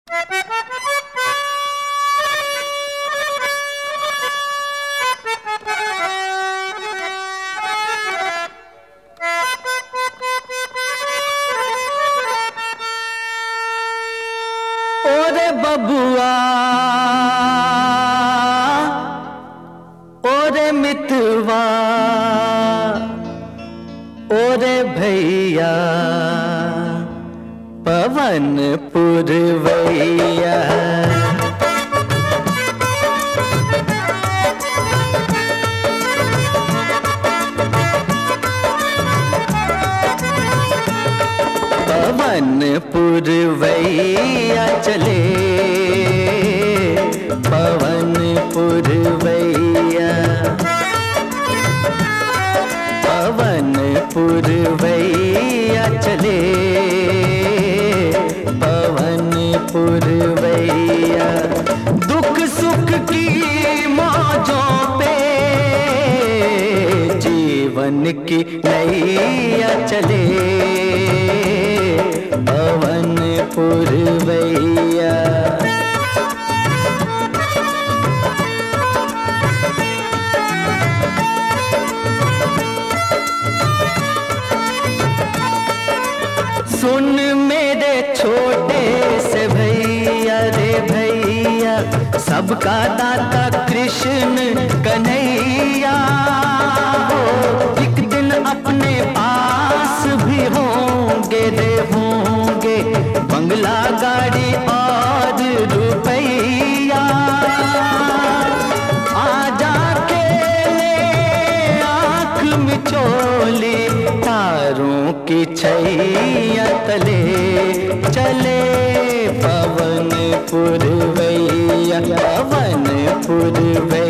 ओरे बबुआ ओरे मितवा ओरे भैया पवन पुरवैया पवन पुरवैया चले पवन पुरवैया पवन पुरवैया चले पवन पुरवैया दुख सुख की मौजों पे जीवन की नैया चले पवन पुरवैया सुन मेरे छोटे से भैया रे भैया सबका दाता कृष्ण कन्हैया हो एक दिन अपने पास भी होंगे रे होंगे बंगला गाड़ी और रुपैया आजा के ले आँख मिचोली तारों की छैया तले चले पवन पुरवैया पवन पुरवैया